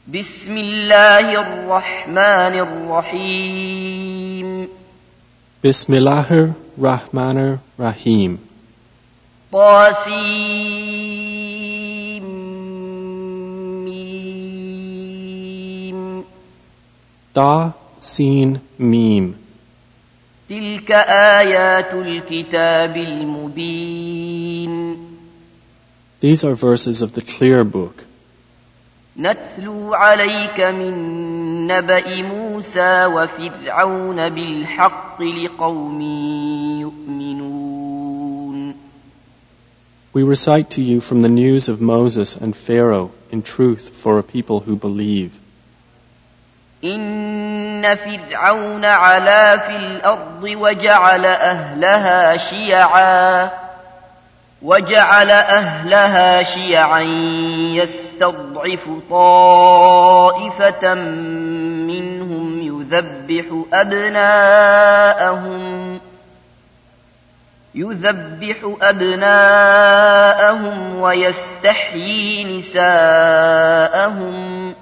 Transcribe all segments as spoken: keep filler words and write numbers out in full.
بسم الله الرحمن الرحيم Bismillahir Rahmanir Rahim. طاسيم ميم Da, Sin, Mim. تلك آيات الكتاب المبين These are verses of the clear book. نتلو عليك من نبأ موسى وفرعون بالحق لقوم يؤمنون. We recite to you from the news of Moses and Pharaoh in truth for a people who believe. إن فرعون علا في الأرض وجعل أهلها شيعا وجعل أهلها شيعا يستضعف طائفة منهم يذبح أبناءهم يذبح أبناءهم ويستحيي نساءهم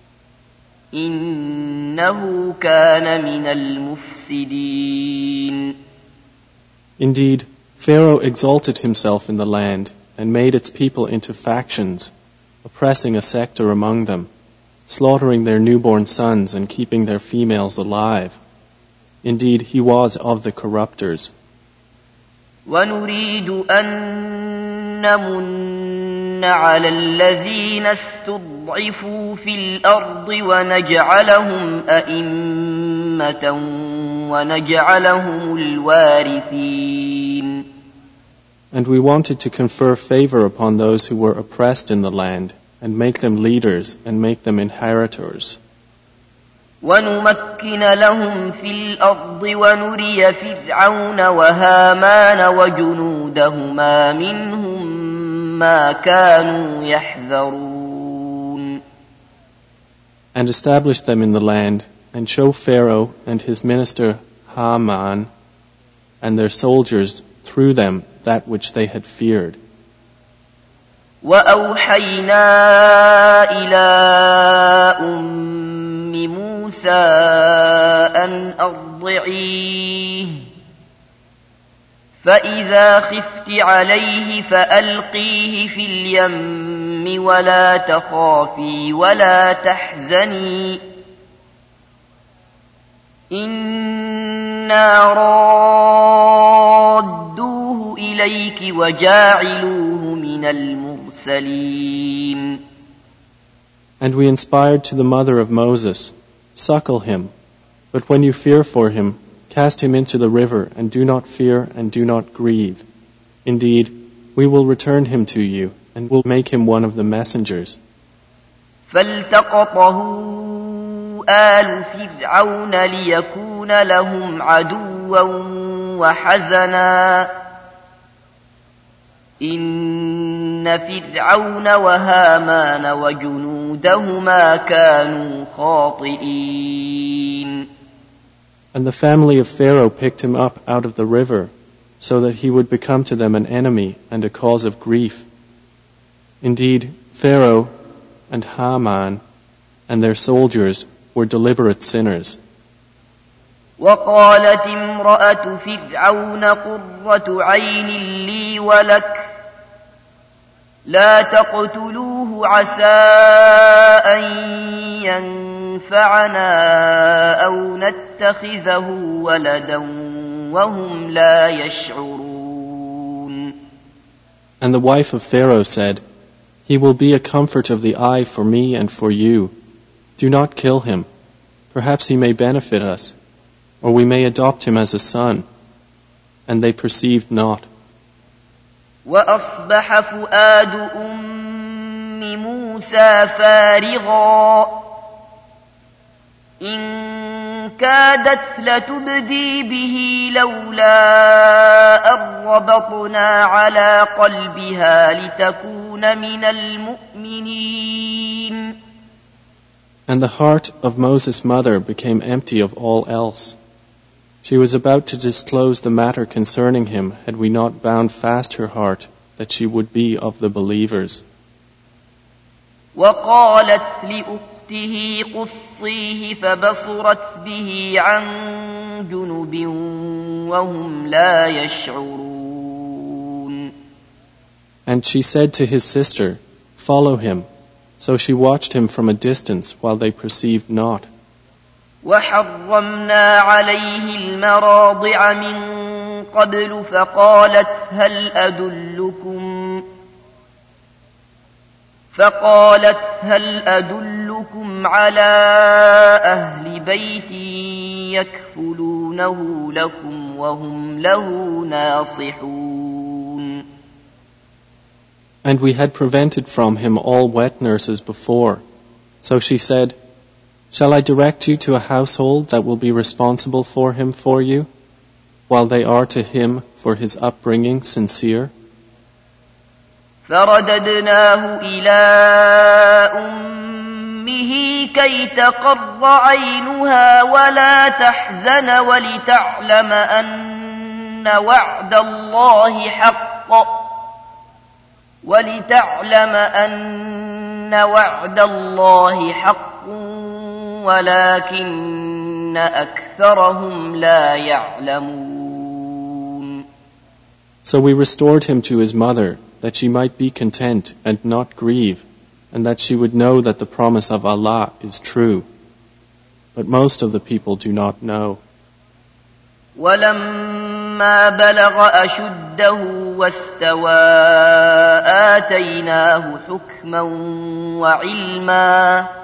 إنه كان من المفسدين. Indeed, Pharaoh exalted himself in the land and made its people into factions, oppressing a sector among them, slaughtering their newborn sons and keeping their females alive. Indeed, he was of the corrupters. ونريد أن نمن على الذين استضعفوا في الأرض ونجعلهم أئمة ونجعلهم الوارثين. And we wanted to confer favor upon those who were oppressed in the land and make them leaders and make them inheritors. ونمكن لهم في الأرض ونري فرعون وهامان وجنودهما منهم ما كانوا يحذرون. And establish them in the land and show Pharaoh and his minister Haman and their soldiers through them that which they had feared. وأوحينا إلى أم موسى أن أرضعيه فإذا خفت عليه فألقيه في اليم ولا تخافي ولا تحزني إنا رادوه إليك وجاعلوه من المرسلين. And we inspired to the mother of Moses, suckle him, but when you fear for him, cast him into the river and do not fear and do not grieve. Indeed, we will return him to you and will make him one of the messengers. فالتقطه آل فرعون ليكون لهم عدوا وحزنا إن فرعون وهامان وجنودهما كانوا خاطئين. And the family of Pharaoh picked him up out of the river so that he would become to them an enemy and a cause of grief. Indeed, Pharaoh and Haman and their soldiers were deliberate sinners. وقالت امرأة فرعون قرة عين لي ولك لا تقتلوه عسى أن ينفعنا أو نتخذه ولدا وهم لا يشعرون. And the wife of Pharaoh said, He will be a comfort of the eye for me and for you. Do not kill him. Perhaps he may benefit us, or we may adopt him as a son. And they perceived not. وأصبح فؤاد أم موسى فارغا إن كادت لتبدي به لولا أن ربطنا على قلبها لتكون من المؤمنين. And the heart of Moses' mother became empty of all else. She was about to disclose the matter concerning him had we not bound fast her heart that she would be of the believers. وقالت لأخته أخته قصيه فبصرت به عن جنب وهم لا يشعرون. And she said to his sister, "Follow him." So she watched him from a distance while they perceived not. وحرمنا عليه المراضع من قبل فقالت هل أدلكم فقالت هل أدلكم على أهل بيت يكفلونه لكم وهم له ناصحون. And we had prevented from him all wet nurses before. So she said, "Shall I direct you to a household that will be responsible for him for you, while they are to him for his upbringing sincere?" فرددناه إلى أمه كي تقر عينها ولا تحزن ولتعلم أن وعد الله حق ولتعلم أن وعد الله حق ولكن أكثرهم لا يعلمون. So we restored him to his mother, that she might be content and not grieve, and that she would know that the promise of Allah is true. But most of the people do not know. وَلَمَّا بَلَغَ أَشُدَّهُ وَاسْتَوَى آتَيْنَاهُ حُكْمًا وَعِلْمًا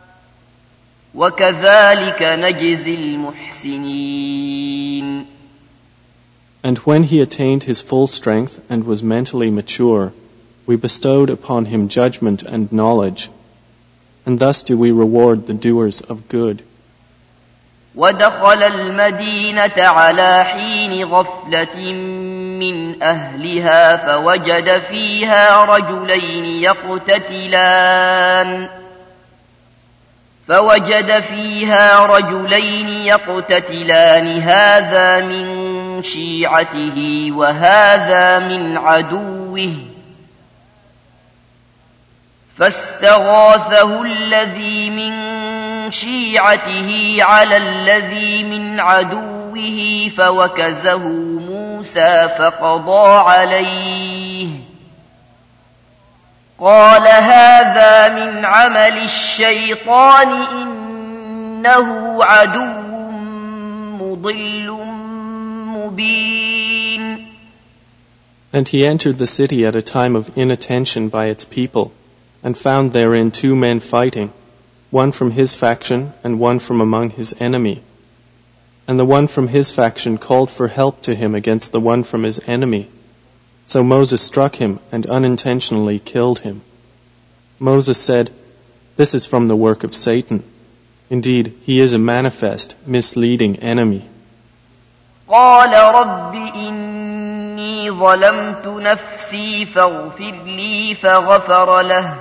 وَكَذَلِكَ نَجْزِي الْمُحْسِنِينَ. And when he attained his full strength and was mentally mature, we bestowed upon him judgment and knowledge, and thus do we reward the doers of good. وَدَخَلَ الْمَدِينَةَ عَلَى حِينِ غَفْلَةٍ مِّنْ أَهْلِهَا فَوَجَدَ فِيهَا رَجُلَيْنِ يَقْتَتِلَانِ فوجد فيها رجلين يقتتلان هذا من شيعته وهذا من عدوه فاستغاثه الذي من شيعته على الذي من عدوه فوكزه موسى فقضى عليه قال هذا من عمل الشيطان إنه عدو مضل مبين. And he entered the city at a time of inattention by its people, and found therein two men fighting, one from his faction and one from among his enemy. And the one from his faction called for help to him against the one from his enemy. So Moses struck him and unintentionally killed him. Moses said, "This is from the work of Satan. Indeed, he is a manifest, misleading enemy." قال رب إني ظلمت نفسي فاغفر لي فغفر له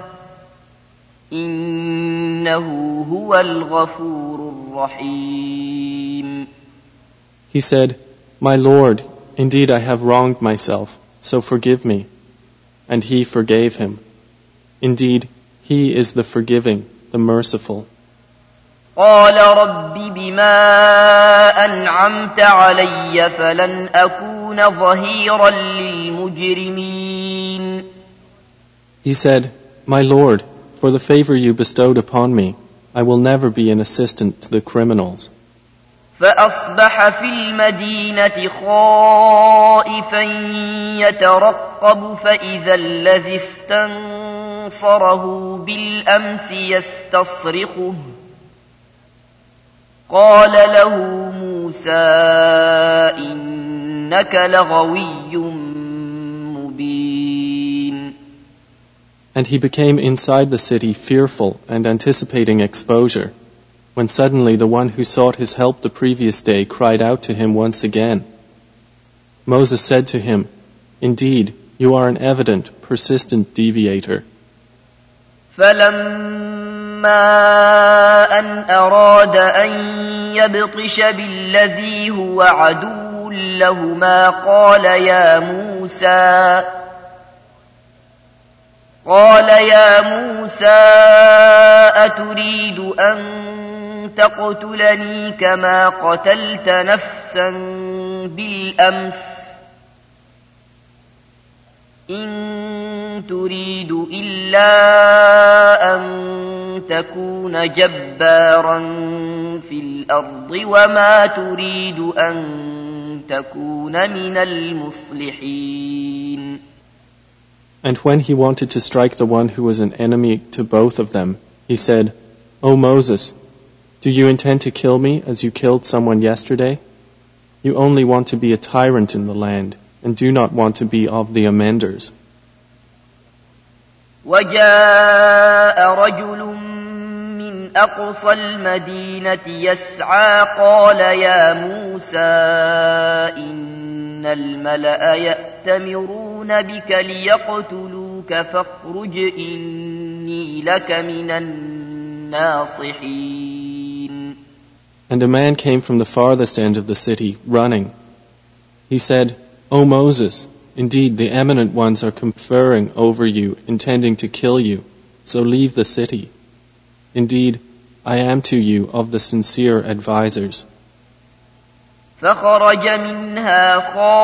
إنه هو الغفور الرحيم. He said, "My Lord, indeed I have wronged myself, so forgive me." And he forgave him. Indeed, he is the forgiving, the merciful. قال رب بما أنعمت علي فلن أكون ظهيرا للمجرمين. He said, "My Lord, for the favor you bestowed upon me, I will never be an assistant to the criminals." فأصبح في المدينة خائفا يترقب فإذا الذي استنصره بالأمس يستصرخه قال له موسى إنك لغوي مبين. And he became inside the city fearful and anticipating exposure, when suddenly the one who sought his help the previous day cried out to him once again. Moses said to him, "Indeed, you are an evident, persistent deviator." فلما أن أراد أن يبطش بالذي هو عدو لهما قال يا موسى قال يا موسى أتريد أن تقتلني كما قتلت نفسا بالأمس إن تريد إلا أن تكون جبارا في الأرض وما تريد أن تكون من المصلحين. And when he wanted to strike the one who was an enemy to both of them, he said, O Moses, do you intend to kill me as you killed someone yesterday? You only want to be a tyrant in the land, and do not want to be of the amenders. وجاء رجل من أقصى المدينة يسعى قال يا موسى إن الملأ يأتمرون بك ليقتلوك فاخرج إني لك من الناصحين. And a man came from the farthest end of the city, running. He said, O Moses, indeed the eminent ones are conferring over you, intending to kill you, so leave the city. Indeed, I am to you of the sincere advisers. فخرج منها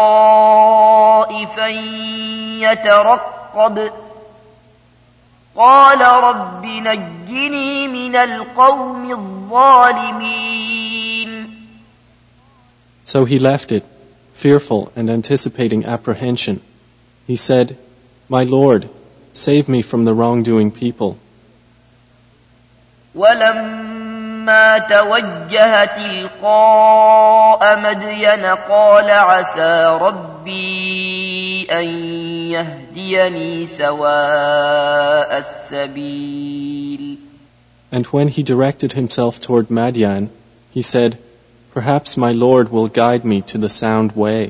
خائفا يترقب قال رب نجني من القوم الظالمين. So he left it, fearful and anticipating apprehension. He said, My Lord, save me from the wrongdoing people. ولما توجه تلقاء مدين قال عسى ربي أن يهديني سواء السبيل. And when he directed himself toward Madian, he said, Perhaps my Lord will guide me to the sound way.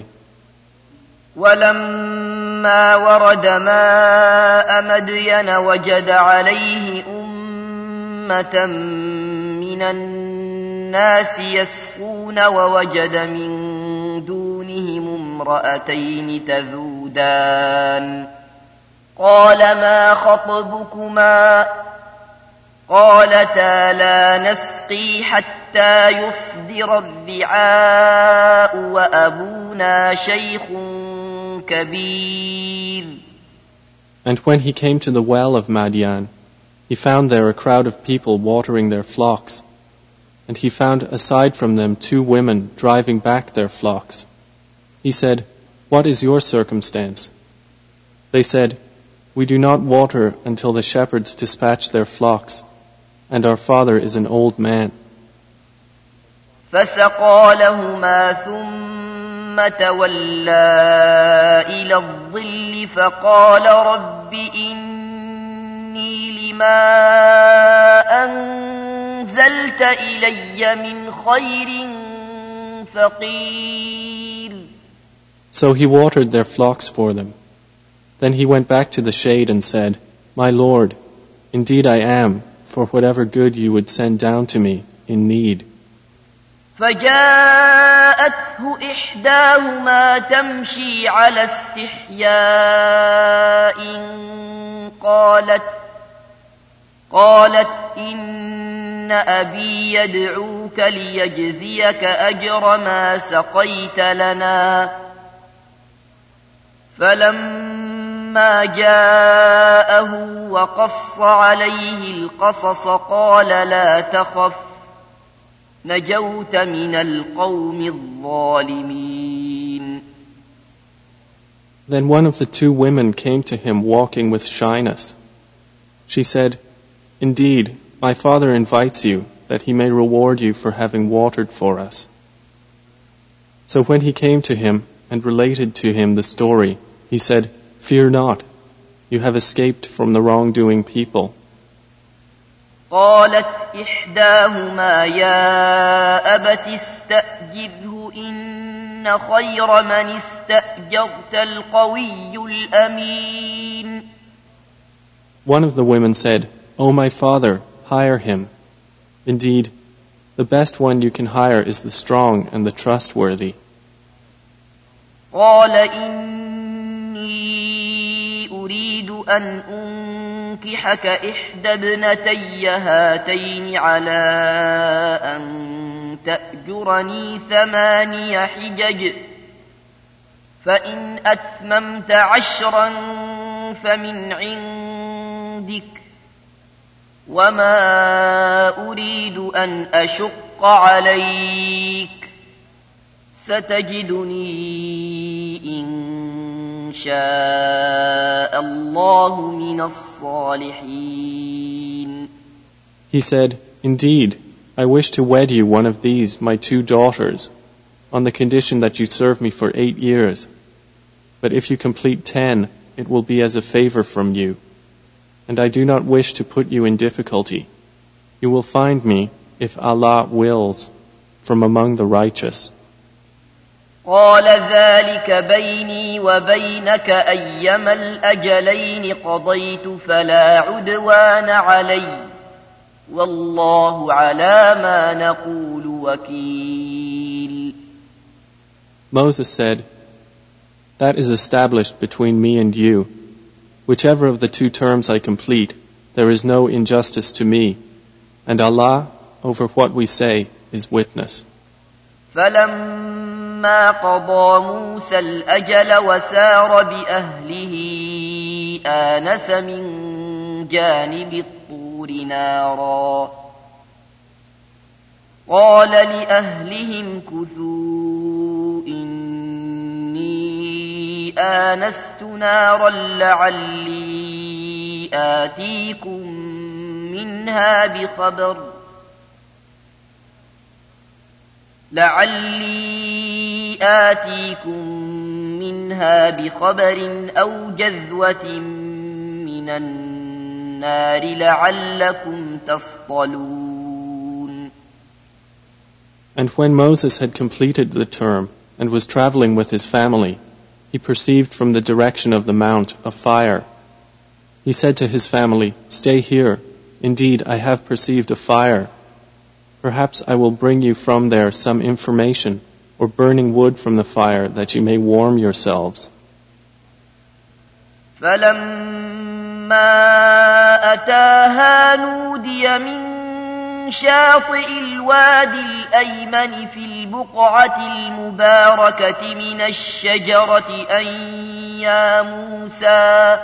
ولما ورد ماء مدين وجد عليه أمة من الناس يسقون ووجد من دونهم امرأتين تذودان قال ما خطبكما قالتا لا نسقي حتى يصدر الرعاء وأبونا شيخ كبير. And when he came to the well of Madian, he found there a crowd of people watering their flocks, and he found aside from them two women driving back their flocks. He said, What is your circumstance? They said, We do not water until the shepherds dispatch their flocks, and our father is an old man. فسقى لهما ثم تولى إلى الظل فقال رب إني لما أنزلت إلي من خير فقير. So he watered their flocks for them. Then he went back to the shade and said, My Lord, indeed I am, for whatever good you would send down to me, in need. فجاءته إحداهما تمشي على استحياء قالت قالت إن أبي يدعوك ليجزيك أجر ما سقيت لنا. فلما جاءه وقص عليه القصص قال لا تخف نجوت من القوم الظالمين. Then one of the two women came to him walking with shyness. She said, Indeed, my father invites you that he may reward you for having watered for us. So when he came to him and related to him the story, he said, Fear not, you have escaped from the wrongdoing people. قالت إحداهما يا أبت استأجره إن خير من استأجرت القوي الأمين. One of the women said, O my father, hire him. Indeed, the best one you can hire is the strong and the trustworthy. قال إني أريد أن أنكحك إحدى ابنتي هاتين على أن تأجرني ثماني حجج فإن أتممت عشرا فمن عندك وما أريد أن أشق عليك ستجدني إن شاء الله من الصالحين. He said, Indeed, I wish to wed you one of these, my two daughters, on the condition that you serve me for eight years. But if you complete ten, it will be as a favor from you. And I do not wish to put you in difficulty. You will find me, if Allah wills, from among the righteous. قال ذلك بيني وبينك أيما الأجلين قضيت فلا عدوان علي والله على ما نقول وكيل. Moses said, That is established between me and you. Whichever of the two terms I complete, there is no injustice to me, and Allah, over what we say, is witness. فلما قضى موسى الأجل وسار بأهله آنس من جانب الطور نارا قال لأهلهم كثوا إني آنست نارا لعلي آتيكم منها بخبر لعلي آتيكم منها بخبر أو جذوة من النار لعلكم تصطلون. And when Moses had completed the term and was traveling with his family, he perceived from the direction of the mount a fire. He said to his family, Stay here. Indeed, I have perceived a fire. Perhaps I will bring you from there some information or burning wood from the fire that you may warm yourselves. فلما أتاها نودي من شاطئ الوادي الأيمن في البقعة المباركة من الشجرة أن يا موسى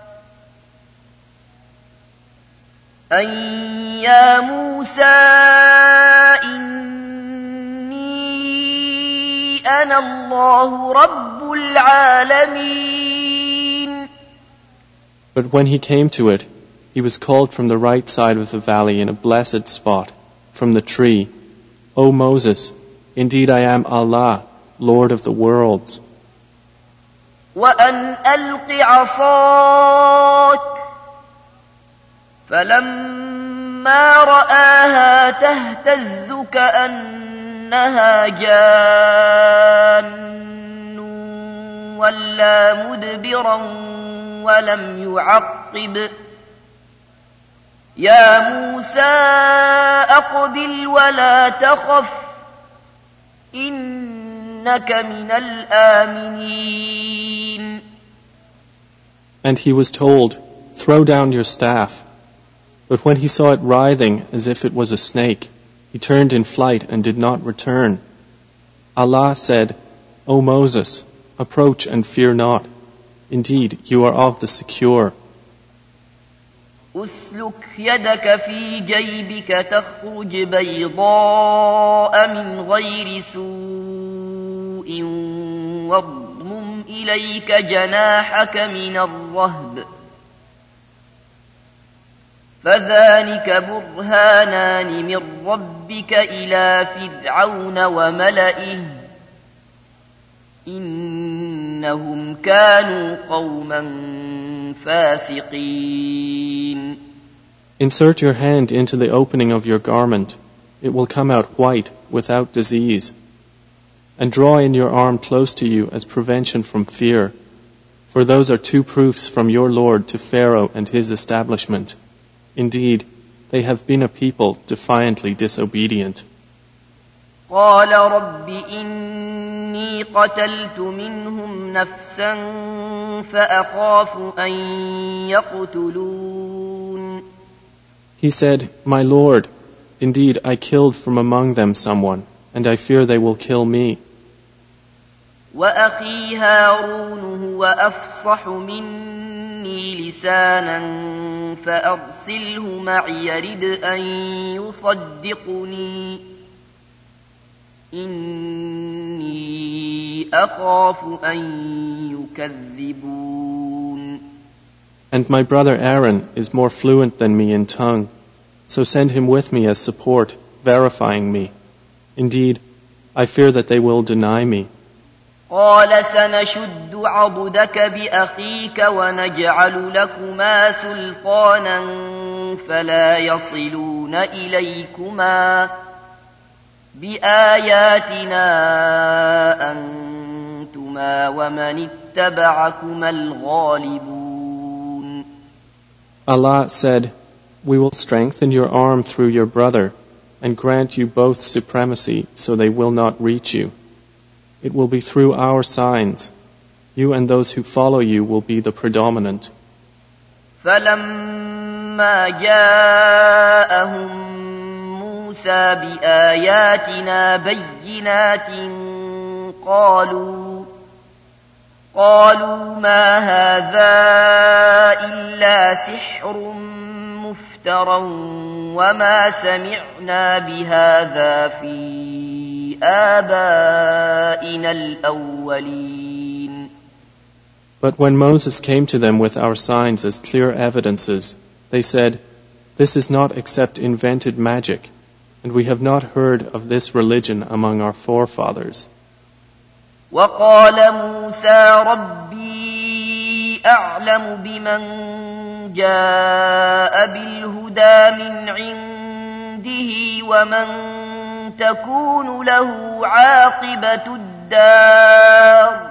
أن يا موسى إني أنا الله رب العالمين. But when he came to it, he was called from the right side of the valley in a blessed spot, from the tree, O Moses, indeed I am Allah, Lord of the worlds. وأن ألق عصاك فلما رآها تهتز كأنها جان ولا مدبرا ولم يعقب يا موسى أقبل ولا تخف إنك من الآمنين. And he was told, Throw down your staff. But when he saw it writhing as if it was a snake, he turned in flight and did not return. Allah said, O Moses, approach and fear not. Indeed, you are of the secure. أسلك يدك في جيبك تخرج بيضاء من غير سوء واضمم إليك جناحك من الرهب فذلك برهانان من ربك إلى فرعون وملئه إنهم كانوا قوما فاسقين. Insert your hand into the opening of your garment. It will come out white, without disease. And draw in your arm close to you as prevention from fear. For those are two proofs from your Lord to Pharaoh and his establishment. Indeed, they have been a people defiantly disobedient. قال رب إني قتلت منهم نفسا فأخاف أن يقتلون He said, My Lord, indeed I killed from among them someone, and I fear they will kill me. وأخي هارون هو أفصح مني لسانا فأرسله معي يرد أن يصدقني إني أخاف أن يكذبون. And my brother Aaron is more fluent than me in tongue, so send him with me as support, verifying me. Indeed, I fear that they will deny me. قال سنشد عضدك بأخيك ونجعل لكما سلطانا فلا يصلون إليكما بآياتنا أنتما ومن اتبعكما الغالبون. Allah said, We will strengthen your arm through your brother and grant you both supremacy so they will not reach you. It will be through our signs. You and those who follow you will be the predominant. فَلَمَّا جَاءَهُم مُوسَى بِآيَاتِنَا بَيِّنَاتٍ قَالُوا قَالُوا مَا هَذَا إِلَّا سِحْرٌ مُفْتَرًى وَمَا سَمِعْنَا بِهَذَا فِي آبائنا الأولين. But when Moses came to them with our signs as clear evidences, they said, This is not except invented magic, and we have not heard of this religion among our forefathers. وقال موسى ربي أعلم بمن جاء بالهدى من عنده ومن تكون له عاقبة الدار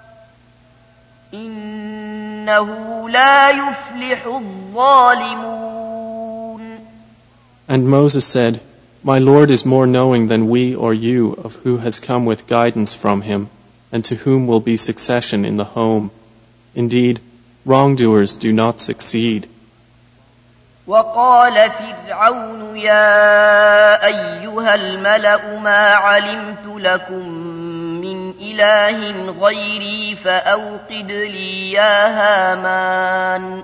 إنه لا يفلح الظالمون. And Moses said, My Lord is more knowing than we or you of who has come with guidance from him and to whom will be succession in the home. Indeed, wrongdoers do not succeed. وقال فرعون يا أيها الملأ ما علمت لكم من إله غيري فأوقد لي يا هامان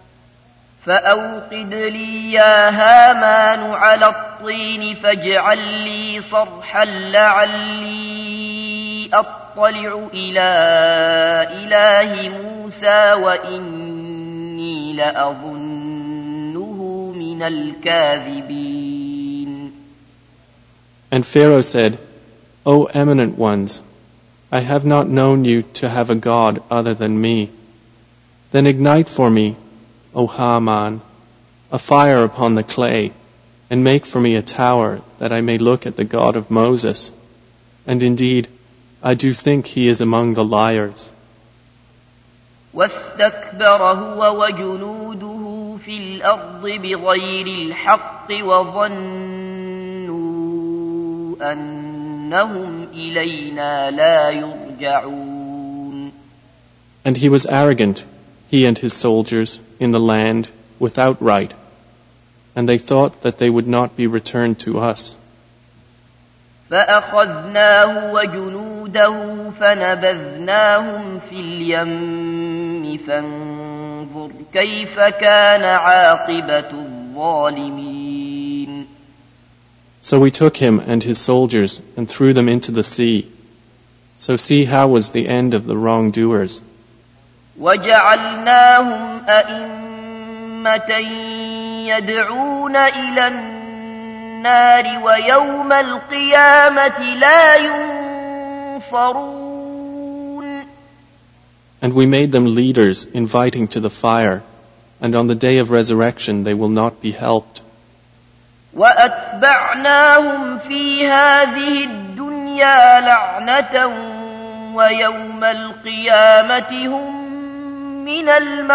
فأوقد لي يا هامان على الطين فاجعل لي صرحا لعلي أطلع إلى إله موسى وإني لأظنه من الكاذبين. And Pharaoh said, O eminent ones, I have not known you to have a god other than me. Then ignite for me, O Haman, a fire upon the clay, and make for me a tower that I may look at the God of Moses. And indeed, I do think he is among the liars. واستكبر هو وجنوده في الأرض بغير الحق وظنوا أنهم إلينا لا يرجعون. And he was arrogant, he and his soldiers, in the land without right, and they thought that they would not be returned to us. فأخذناه وجنوده فنبذناهم في اليم فانظر كيف كان عاقبة الظالمين. So we took him and his soldiers and threw them into the sea. So see how was the end of the wrongdoers. وجعلناهم أئمة يدعون إلى النار ويوم القيامة لا ينصرون. And we made them leaders inviting to the fire, and on the day of resurrection they will not be helped. وأتبعناهم في هذه الدنيا لعنة ويوم القيامة هم من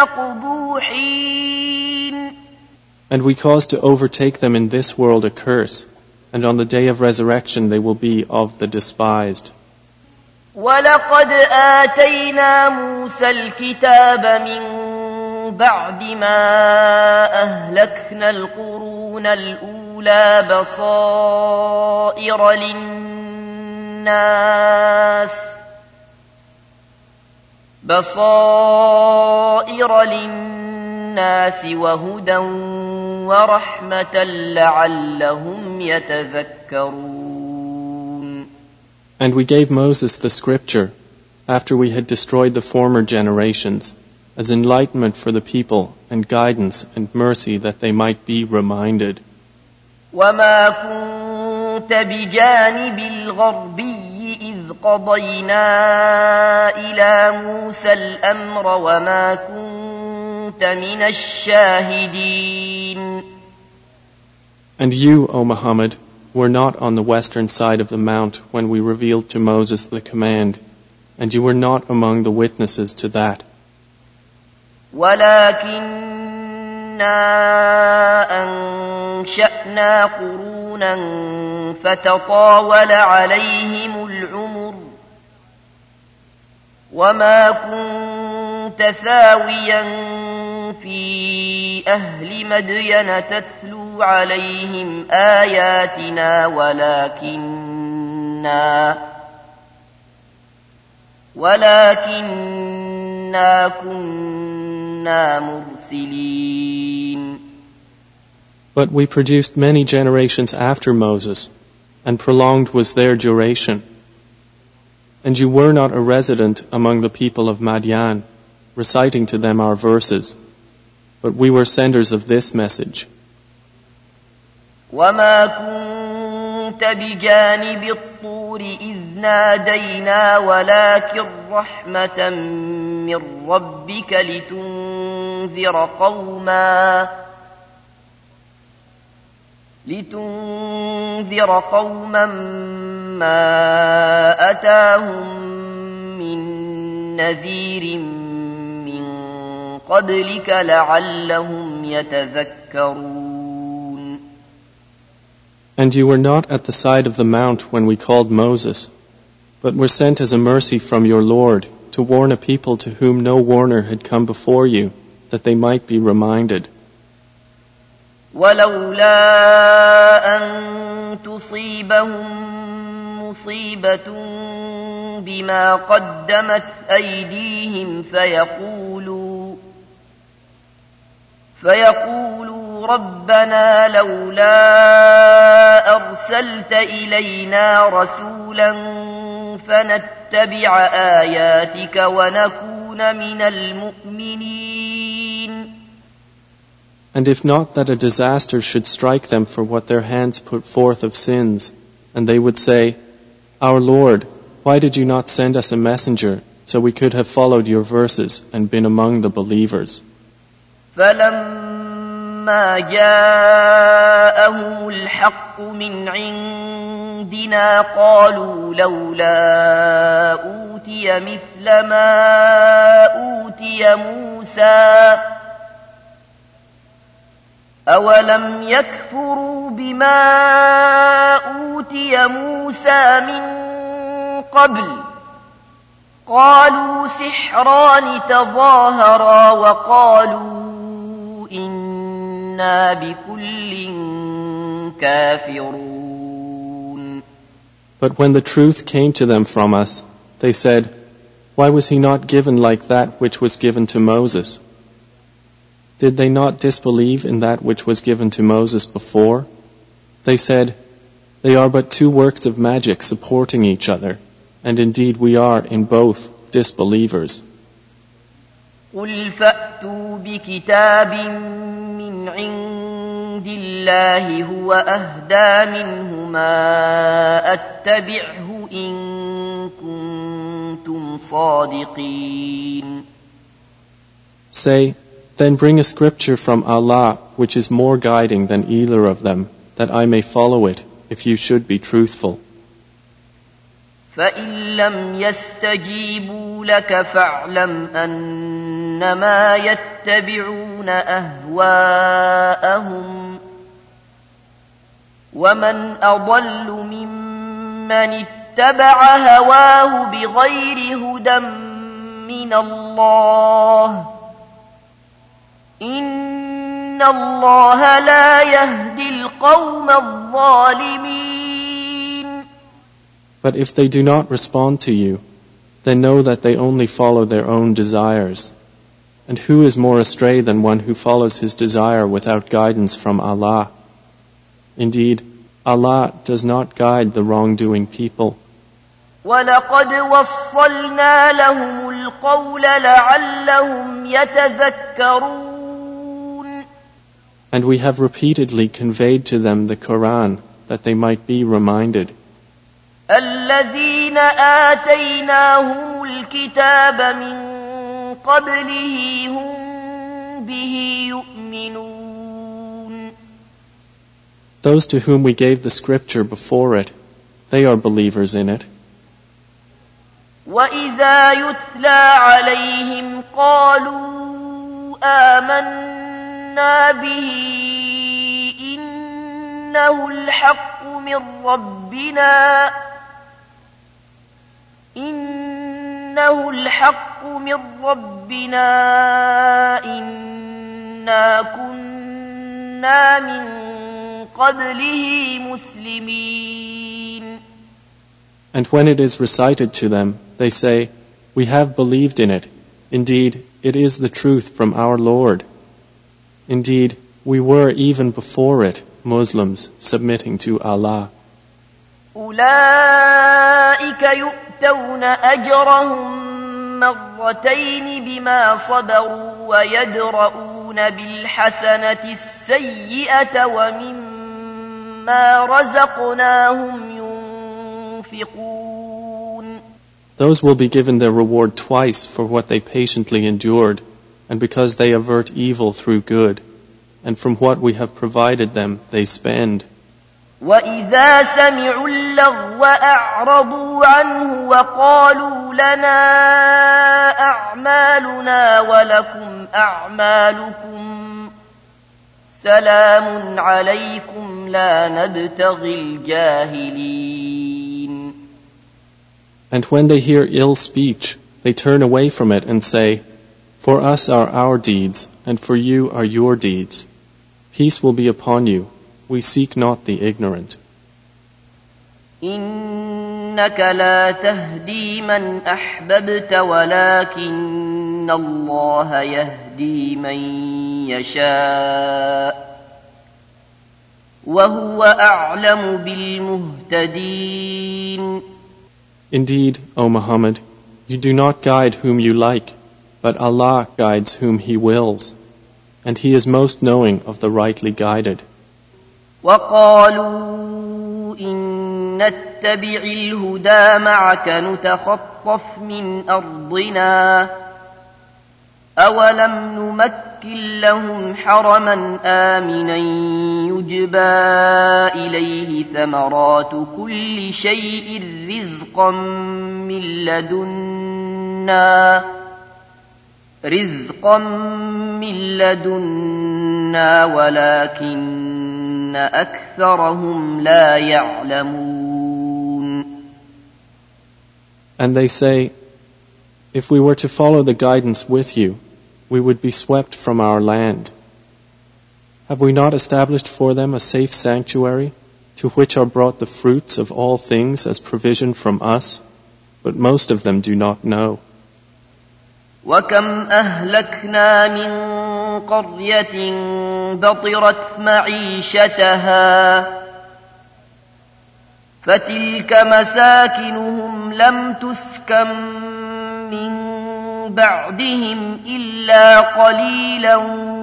المقبوحين. And we caused to overtake them in this world a curse, and on the day of resurrection they will be of the despised. وَلَقَدْ آتَيْنَا مُوسَى الْكِتَابَ مِنْ بعد ما أهلكنا القرون الأولى بصائر للناس بصائر للناس وهدى ورحمة لعلهم يتذكرون. And we gave Moses the scripture after we had destroyed the former generations, as enlightenment for the people and guidance and mercy that they might be reminded. وَمَا كُنْتَ بِجَانِبِ الْغَرْبِيِّ إِذْ قَضَيْنَا إِلَى مُوسَى الْأَمْرَ وَمَا كُنْتَ مِنَ الشَّاهِدِينَ. And you, O Muhammad, were not on the western side of the mount when we revealed to Moses the command, and you were not among the witnesses to that. وَلَكِنَّا أَنشَأْنَا قُرُونًا فَتَطَاوَلَ عَلَيْهِمُ الْعُمُرُ وَمَا كُنْتَ ثَاوِيًا فِي أَهْلِ مَدْيَنَ تَتْلُو عَلَيْهِمْ آيَاتِنَا وَلَكِنَّا وَلَكِنَّا كُنَّا مُرْسِلِينَ. But we produced many generations after Moses, and prolonged was their duration. And you were not a resident among the people of Madian, reciting to them our verses, but we were senders of this message. وَمَا كُنْتَ بِجَانِبِ الطُّورِ إِذْ نَادَيْنَا وَلَكِنْ رَحْمَةً مِّن رَّبِّكَ لِتُنذِرَ قَوْمًا لِتُنذِرَ قَوْمًا مَّا أَتَاهُم مِّن نَّذِيرٍ مِّن قَبْلِكَ لَعَلَّهُمْ يَتَذَكَّرُونَ. And you were not at the side of the mount when we called Moses, but were sent as a mercy from your Lord to warn a people to whom no warner had come before you, that they might be reminded. وَلَوْلَا أَن تُصِيبَهُم مُّصِيبَةٌ بِمَا قَدَّمَتْ أَيْدِيهِمْ فَيَقُولُوا فَيَقُولُوا رَبَّنَا لَوْلَا أَرْسَلْتَ إِلَيْنَا رَسُولًا فَنَتَّبِعَ آيَاتِكَ وَنَكُونَ مِنَ الْمُؤْمِنِينَ. And if not that a disaster should strike them for what their hands put forth of sins, and they would say, Our Lord, why did you not send us a messenger, so we could have followed your verses and been among the believers? فَلَمَّا جَاءَهُمُ الْحَقُّ مِنْ عِنْدِنَا قَالُوا لَوْلَا أُوتِيَ مِثْلَ مَا أُوتِيَ مُوسَى أَوَلَمْ يَكْفُرُوا بِمَا أُوتِيَ مُوسَى مِنْ قَبْلُ قَالُوا سِحْرَانِ تَظَاهَرَا وَقَالُوا إِنَّا بِكُلٍّ كَافِرُونَ. But when the truth came to them from us, they said, Why was he not given like that which was given to Moses? Did they not disbelieve in that which was given to Moses before? They said, They are but two works of magic supporting each other, and indeed we are in both disbelievers. قُلْ فَأْتُوا بِكِتَابٍ مِّنْ عِندِ اللَّهِ هُوَ أَهْدَى مِنْهُمَا أَتَّبِعْهُ إِن كُنتُمْ صَادِقِينَ. Say, then bring a scripture from Allah which is more guiding than either of them, that I may follow it, if you should be truthful. فَإِن لَّمْ يَسْتَجِيبُوا لَكَ فَاعْلَمْ أَنَّمَا يَتَّبِعُونَ أَهْوَاءَهُمْ وَمَنْ أَضَلُّ مِمَّنِ اتَّبَعَ هَوَاهُ بِغَيْرِ هُدًى مِّنَ اللَّهِ إن الله لا يهدي القوم الظالمين. But if they do not respond to you, then know that they only follow their own desires. And who is more astray than one who follows his desire without guidance from Allah? Indeed, Allah does not guide the wrongdoing people. وَلَقَدْ وَصَّلْنَا لَهُمُ الْقَوْلَ لَعَلَّهُمْ يَتَذَكَّرُونَ. And we have repeatedly conveyed to them the Quran that they might be reminded. الَّذِينَ آتَيْنَاهُمُ الْكِتَابَ مِنْ قَبْلِهِ هُمْ بِهِ يُؤْمِنُونَ. Those to whom we gave the scripture before it, they are believers in it. وَإِذَا يُتْلَى عَلَيْهِمْ قَالُوا آمَنَّا بِهِ إِنَّهُ الْحَقُّ مِنْ رَبِّنَا إِنَّهُ الْحَقُّ مِنْ رَبِّنَا إِنَّا كُنَّا مِنْ قَبْلِهِ مُسْلِمِينَ. And when it is recited to them, they say, "We have believed in it. Indeed, it is the truth from our Lord. Indeed, we were even before it Muslims submitting to Allah." أولئك يؤتون أجرهم مرتين بما صبروا ويدرؤون بالحسنة السيئة ومما رزقناهم ينفقون. Those will be given their reward twice for what they patiently endured, and because they avert evil through good, and from what we have provided them they spend. وَإِذَا سَمِعُوا اللَّغْوَ أَعْرَضُوا عَنْهُ وَقَالُوا لَنَا أَعْمَالُنَا وَلَكُمْ أَعْمَالُكُمْ سَلَامٌ عَلَيْكُمْ لَا نَبْتَغِي الْجَاهِلِينَ. And when they hear ill speech, they turn away from it and say, "For us are our deeds, and for you are your deeds. Peace will be upon you. We seek not the ignorant." إِنَّكَ لَا تَهْدِي مَنْ أَحْبَبْتَ وَلَكِنَّ اللَّهَ يَهْدِي مَنْ يَشَاءُ وَهُوَ أَعْلَمُ بِالْمُهْتَدِينَ. Indeed, O Muhammad, you do not guide whom you like, but Allah guides whom He wills, and He is most knowing of the rightly guided. وَقَالُوا إِن نَّتَّبِعِ الْهُدَى مَعَكَ نُتَخَطَّفْ مِنْ أَرْضِنَا أَوَلَمْ نُمَكِّنْ لَهُمْ حَرَمًا آمِنًا يُجْبَى إِلَيْهِ ثَمَرَاتُ كُلِّ شَيْءٍ رِزْقًا مِنْ لَدُنَّا رِزْقًا مِنْ لَدُنَّا وَلَكِنَّ أَكْثَرَهُمْ لَا يَعْلَمُونَ. And they say, "If we were to follow the guidance with you, we would be swept from our land. Have we not established for them a safe sanctuary, to which are brought the fruits of all things as provision from us? But most of them do not know." وَكَمْ أَهْلَكْنَا مِنْ قَرْيَةٍ بَطِرَتْ مَعِيشَتَهَا فَتِلْكَ مَسَاكِنُهُمْ لَمْ تُسْكَنْ مِنْ بَعْدِهِمْ إِلَّا قَلِيلًا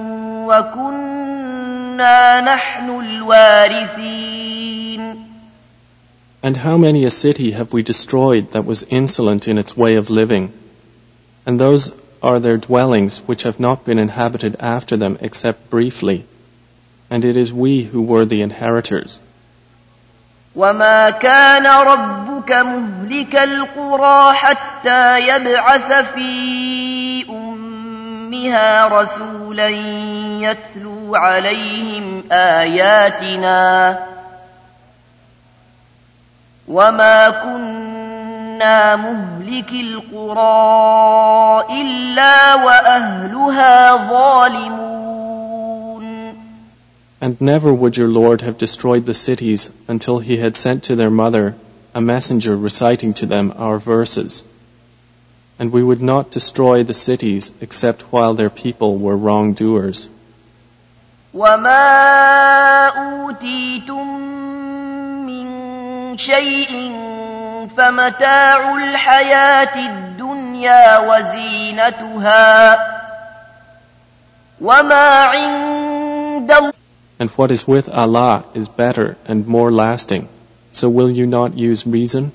وَكُنَّا نَحْنُ الْوَارِثِينَ. And how many a city have we destroyed that was insolent in its way of living? And those are their dwellings which have not been inhabited after them except briefly. And it is we who were the inheritors. وَمَا كَانَ رَبُّكَ مُهْلِكَ الْقُرَى حَتَّى يَبْعَثَ فِي أُمِّهَا رَسُولًا يَتْلُو عَلَيْهِمْ آيَاتِنَا وَمَا كُنَّا مُهْلِكِي الْقُرَى إِلَّا وَأَهْلُهَا ظَالِمُونَ. And never would your Lord have destroyed the cities until He had sent to their mother a messenger reciting to them our verses. And we would not destroy the cities except while their people were wrongdoers. وَمَا أُوتِيتُم مِّن شَيْءٍ فَمَتَاعُ الْحَيَاةِ الدُّنْيَا وَزِينَتُهَا وَمَا عِندَ اللَّهِ. And what is with Allah is better and more lasting. So will you not use reason?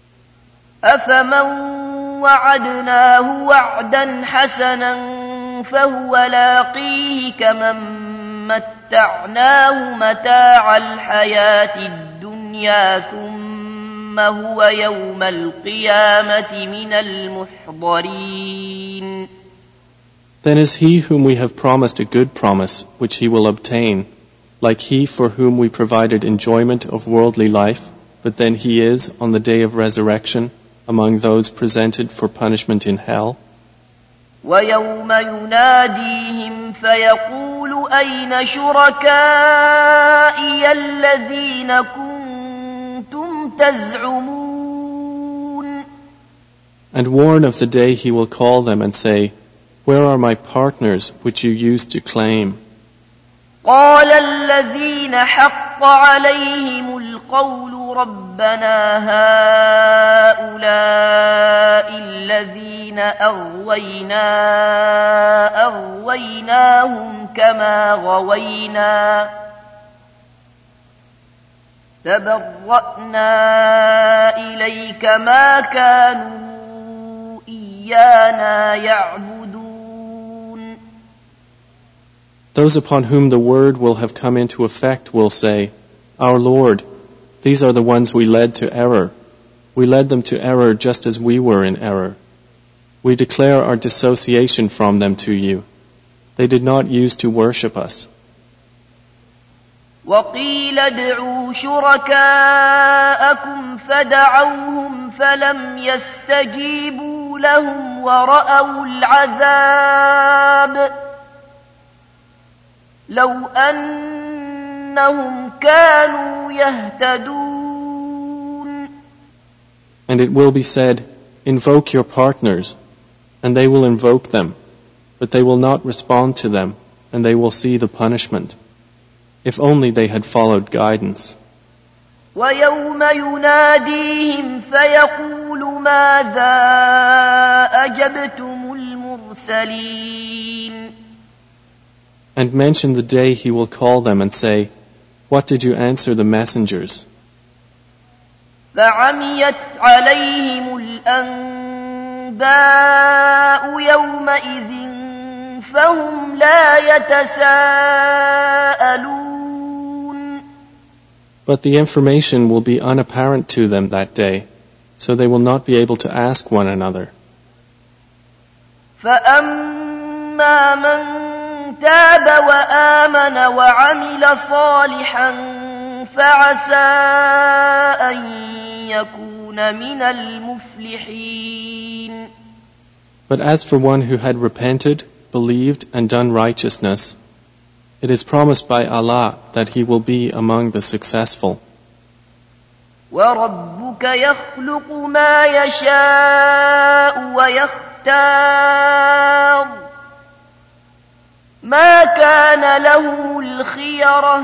أَفَمَنْ وَعَدْنَاهُ وَعْدًا حَسَنًا فَهُوَ لَاقِيهِ كَمَنْ مَتَّعْنَاهُ مَتَاعَ الْحَيَاةِ الدُّنْيَا ثُمَّ هُوَ يَوْمَ الْقِيَامَةِ مِنَ الْمُحْضَرِينَ. Then is he whom we have promised a good promise, which he will obtain, like he for whom we provided enjoyment of worldly life, but then he is, on the day of resurrection, among those presented for punishment in hell. وَيَوْمَ يُنَادِيهِمْ فَيَقُولُ أَيْنَ شُرَكَائِيَ الَّذِينَ كُنْتُمْ تَزْعُمُونَ. And warn of the day he will call them and say, where are my partners which you used to claim? قال الذين حق عليهم القول ربنا هؤلاء الذين أغوينا أغويناهم كما غوينا تبرأنا إليك ما كانوا إيانا يعبدون. Those upon whom the word will have come into effect will say, Our Lord, these are the ones we led to error. We led them to error just as we were in error. We declare our dissociation from them to you. They did not use to worship us. وَقِيلَ ادْعُوا شُرَكَاءَكُمْ فَدَعَوْهُمْ فَلَمْ يَسْتَجِيبُوا لَهُمْ وَرَأَوُا الْعَذَابَ لَوْ أَنَّهُمْ كَانُوا يَهْتَدُونَ. And it will be said, invoke your partners, and they will invoke them, but they will not respond to them, and they will see the punishment. If only they had followed guidance. وَيَوْمَ يُنَادِيهِمْ فَيَقُولُ مَاذَا أَجَبْتُمُ الْمُرْسَلِينَ. And mention the day he will call them and say, what did you answer the messengers? فَعَمِيَتْ عَلَيْهِمُ الْأَنْبَاءُ يَوْمَئِذٍ فَهُمْ لَا يَتَسَاءَلُونَ. But the information will be unapparent to them that day, so they will not be able to ask one another. فَأَمَّا مَنْ تَابَ وَآمَنَ وَعَمِلَ صَالِحًا فَعَسَىٰ أَنْ يَكُونَ مِنَ الْمُفْلِحِينَ. But as for one who had repented, believed, and done righteousness, it is promised by Allah that he will be among the successful. وَرَبُّكَ يَخْلُقُ مَا يَشَاءُ وَيَخْتَارُ مَا كَانَ لَهُمُ الْخِيَرَةُ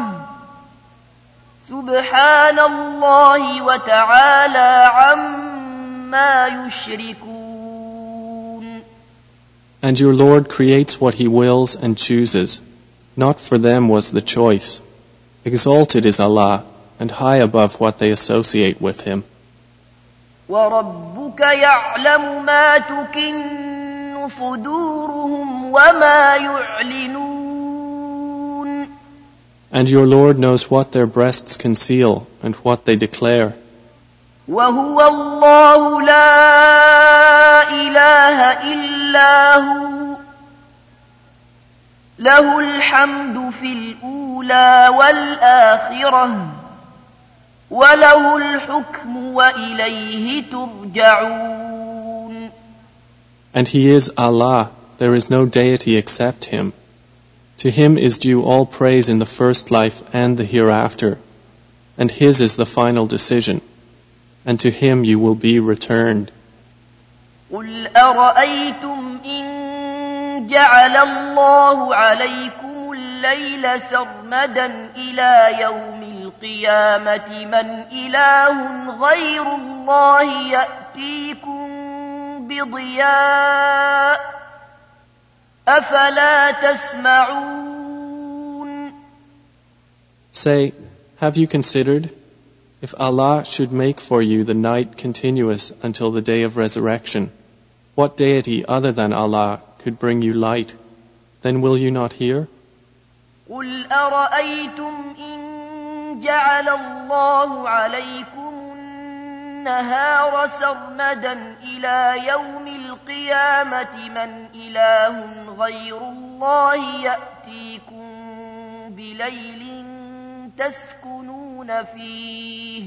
سُبْحَانَ اللَّهِ وَتَعَالَى عَمَّا يُشْرِكُونَ. And your Lord creates what He wills and chooses. Not for them was the choice. Exalted is Allah, and high above what they associate with Him. وَرَبُّكَ يَعْلَمُ مَا تُكِنُّ صُدُورُهُمْ وَمَا يُعْلِنُونَ. And your Lord knows what their breasts conceal and what they declare. وَهُوَ اللَّهُ لَا إِلَهَ إِلَّا هُوَ لَهُ الْحَمْدُ فِي الْأُولَى وَالْآخِرَةِ وَلَهُ الْحُكْمُ وَإِلَيْهِ تُرْجَعُونَ. And He is Allah, there is no deity except Him. To him is due all praise in the first life and the hereafter, and his is the final decision, and to him you will be returned. قل أرأيتم إن جعل الله عليكم الليل سرمدا إلى يوم القيامة من إله غير الله يأتيكم بضياء أفلا تسمعون. Say, have you considered, if Allah should make for you the night continuous until the day of resurrection, what deity other than Allah could bring you light? Then will you not hear? قل أرأيتم إن جعل الله عليكم النهار سرمدا إلى يوم القيامة من إله غير الله يأتيكم بليل تسكنون فيه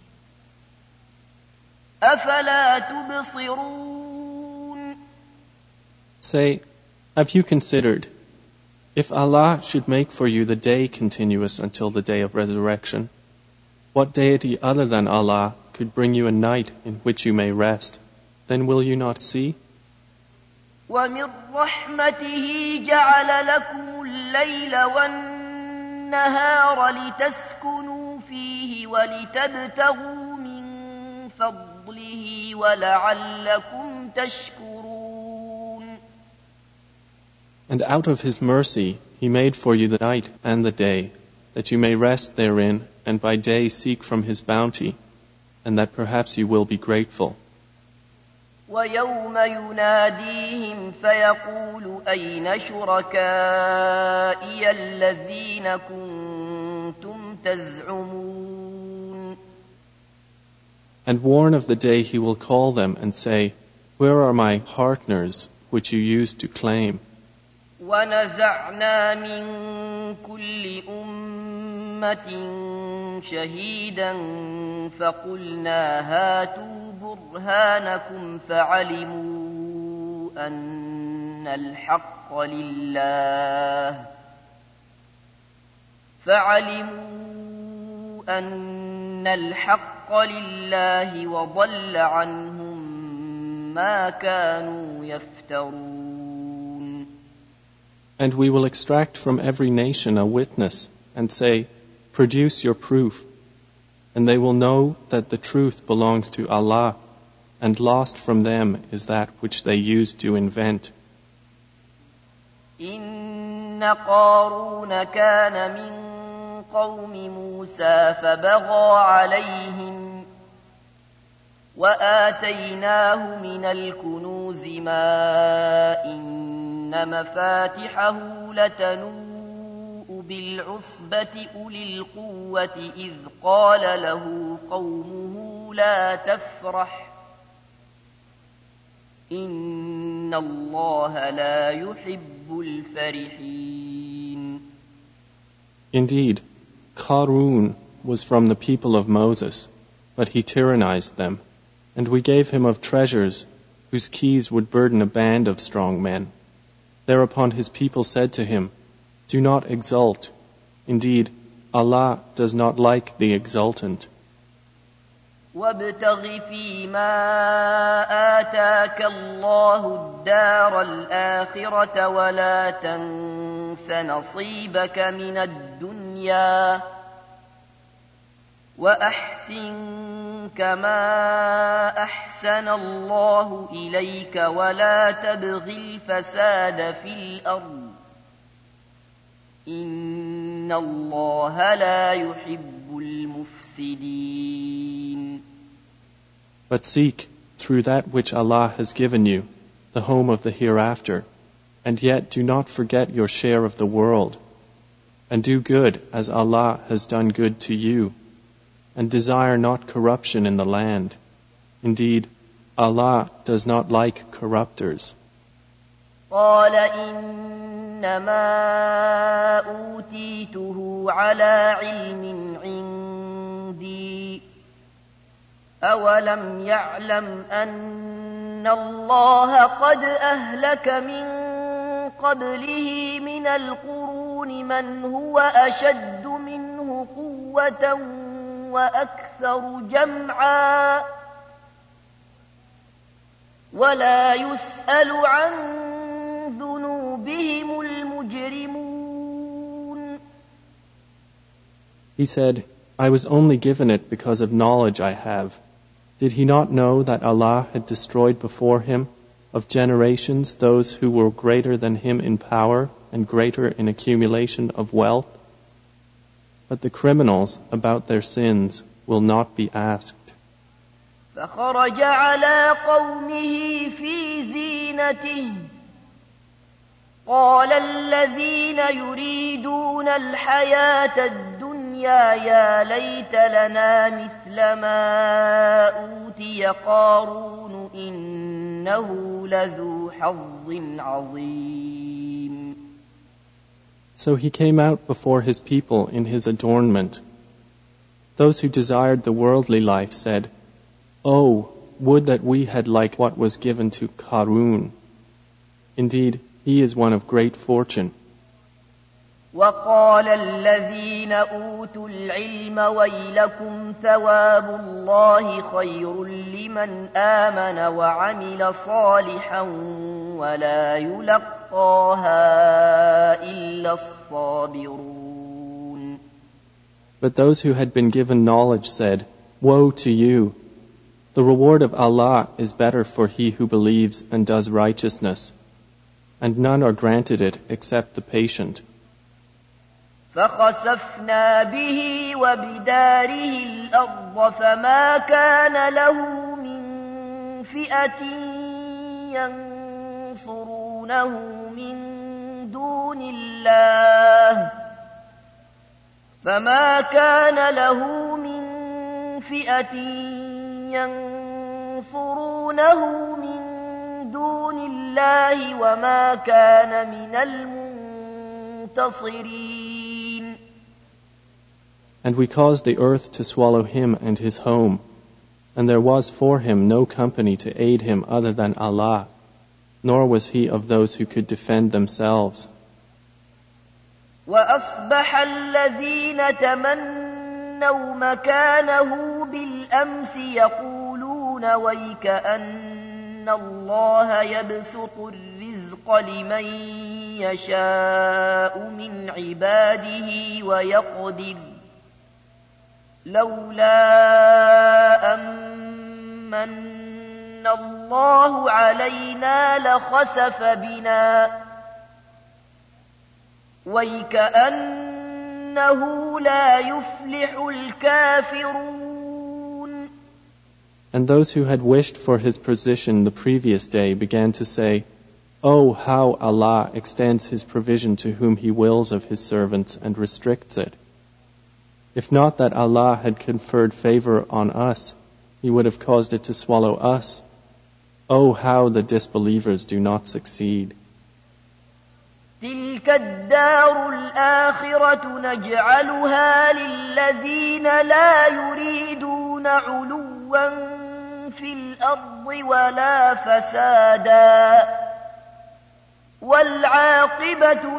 أفلا تبصرون. Say, have you considered, if Allah should make for you the day continuous until the day of resurrection, what deity other than Allah could bring you a night in which you may rest? Then will you not see? وَمِنْ رَحْمَتِهِ جَعَلَ لَكُمُ اللَّيْلَ وَالنَّهَارَ لِتَسْكُنُوا فِيهِ وَلِتَبْتَغُوا مِنْ فَضْلِهِ وَلَعَلَّكُمْ تَشْكُرُونَ. And out of His mercy He made for you the night and the day, that you may rest therein, and by day seek from His bounty, and that perhaps you will be grateful. وَيَوْمَ يُنَادِيهِمْ فَيَقُولُ أَيْنَ شُرَكَائِيَ الَّذِينَ كُنْتُمْ تَزْعُمُونَ. And warn of the day He will call them and say, where are my partners which you used to claim? وَنَزَعْنَا مِنْ كُلِّ أُمَّةٍ شَهِيدًا فَقُلْنَا هَاتُوا برهانكم فعلموا أن الحق لله فعلموا أن الحق لله وضل عنهم ما كانوا يفترون. And we will extract from every nation a witness and say, produce your proof. And they will know that the truth belongs to Allah, and lost from them is that which they used to invent. إن قارون كان من قوم موسى فبغى عليهم وآتيناه من الكنوز ما إن مفاتحه لتنوء بالعصبة أولي القوة إذ قال له قومه لا تفرح إن الله لا يحب الفرحين. Indeed, Qarun was from the people of Moses, but he tyrannized them, and we gave him of treasures whose keys would burden a band of strong men. Thereupon his people said to him, do not exult. Indeed, Allah does not like the exultant. وابتغ فيما آتاك الله الدار الآخرة ولا تنس نصيبك من الدنيا وأحسن كما أحسن الله إليك ولا تبغ الفساد في الأرض إن الله لا يحب المفسدين. But seek, through that which Allah has given you, the home of the hereafter, and yet do not forget your share of the world, and do good as Allah has done good to you, and desire not corruption in the land. Indeed, Allah does not like corruptors. قال إنما أوتيته على علم عندي أولم يعلم أن الله قد أهلك من قبله من القرون من هو أشد منه قوة وأكثر جمعا ولا يسأل عن ذنوبهم المجرمون. He said, I was only given it because of knowledge I have. Did he not know that Allah had destroyed before him of generations those who were greater than him in power and greater in accumulation of wealth? But the criminals about their sins will not be asked. فخرج على قومه في زينته قال الذين يريدون الحياة الدنيا يا ليت لنا مثل ما أوتي قارون إنه لذو حظ عظيم. So he came out before his people in his adornment. Those who desired the worldly life said, Oh, would that we had like what was given to Qarun. Indeed, he is one of great fortune. وقال الذين أوتوا العلم ويلكم ثواب الله خير لمن آمن وعمل صالحا ولا يلقاها إلا الصابرون. But those who had been given knowledge said, Woe to you! The reward of Allah is better for he who believes and does righteousness, and none are granted it except the patient. فخسفنا به وبداره الأرض فما كان له من فئة ينصرونه من دون الله فما كان له من فئة ينصرونه من دون الله وما كان من المنتصرين. And we caused the earth to swallow him and his home, and there was for him no company to aid him other than Allah, nor was he of those who could defend themselves. وأصبح الذين تمنوا مكانه بالأمس يقولون ويكأن الله يبسط الرزق لمن يشاء من عباده ويقدر لولا أمن الله علينا لخسف بنا ويكأنه لا يفلح الكافرون. And those who had wished for his position the previous day began to say, Oh, how Allah extends his provision to whom he wills of his servants and restricts it. If not that Allah had conferred favor on us, he would have caused it to swallow us. Oh, how the disbelievers do not succeed. تلك الدار الآخرة نجعلها للذين لا يريدون علوا في الأرض ولا فسادا والعاقبة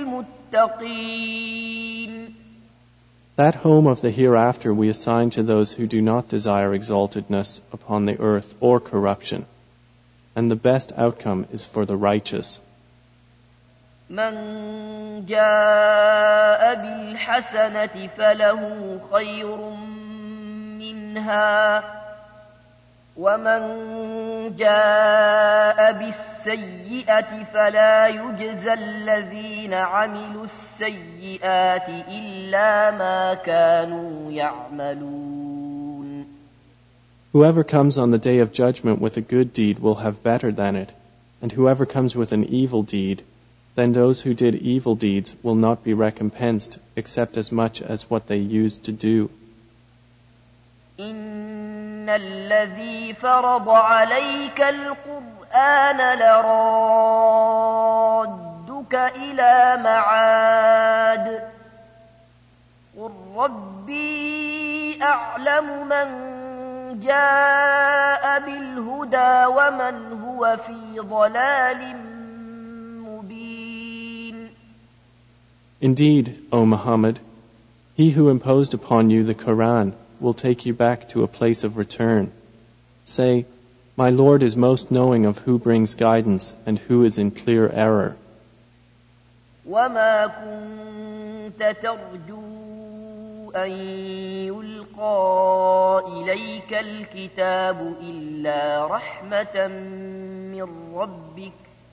للمتقين. That home of the hereafter we assign to those who do not desire exaltedness upon the earth or corruption, and the best outcome is for the righteous. من جاء بالحسنة فله خير منها ومن جاء بالسيئة فلا يجزى الذين عملوا السيئات إلا ما كانوا يعملون. Whoever comes on the day of judgment with a good deed will have better than it, and whoever comes with an evil deed, then those who did evil deeds will not be recompensed except as much as what they used to do. إن الذي فرض عليك القرآن لرادك إلى معاد قل ربي أعلم من جاء بالهدى ومن هو في ضلال مبين. Indeed, O Muhammad, he who imposed upon you the Quran will take you back to a place of return. Say, my Lord is most knowing of who brings guidance and who is in clear error. وَمَا كُنْتَ تَرْجُو أَنْ يُلْقَى إِلَيْكَ الْكِتَابُ إِلَّا رَحْمَةً مِّن رَّبِّكَ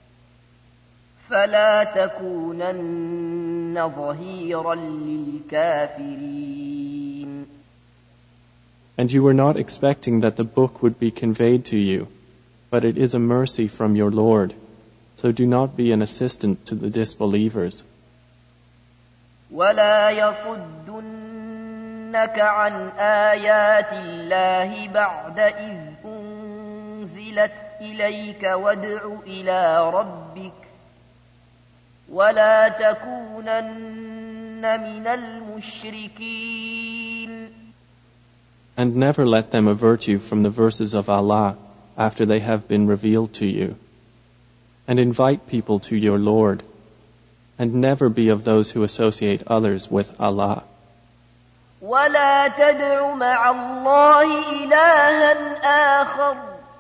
فَلَا تَكُونَنَّ ظَهِيرًا لِلْكَافِرِينَ. And you were not expecting that the book would be conveyed to you, but it is a mercy from your Lord. So do not be an assistant to the disbelievers. وَلَا يَصُدُّنَّكَ عَنْ آيَاتِ اللَّهِ بَعْدَ إِذْ أُنْزِلَتْ إِلَيْكَ وَادْعُ إِلَى رَبِّكَ وَلَا تَكُونَنَّ مِنَ الْمُشْرِكِينَ. And never let them avert you from the verses of Allah after they have been revealed to you. And invite people to your Lord, and never be of those who associate others with Allah. وَلَا تَدْعُ مَعَ اللَّهِ إِلَٰهًا آخَرَ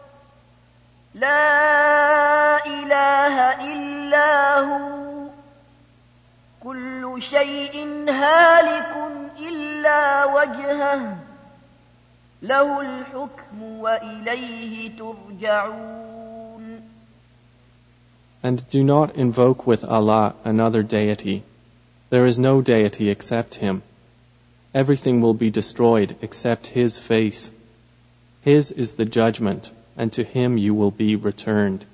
لَا إِلَٰهَ إِلَّا هُوَ كُلُّ شَيْءٍ هَالِكٌ إِلَّا وَجْهَهُ لَهُ الْحُكْمُ وَإِلَيْهِ تُرْجَعُونَ. And do not invoke with Allah another deity. There is no deity except Him. Everything will be destroyed except His face. His is the judgment, and to Him you will be returned.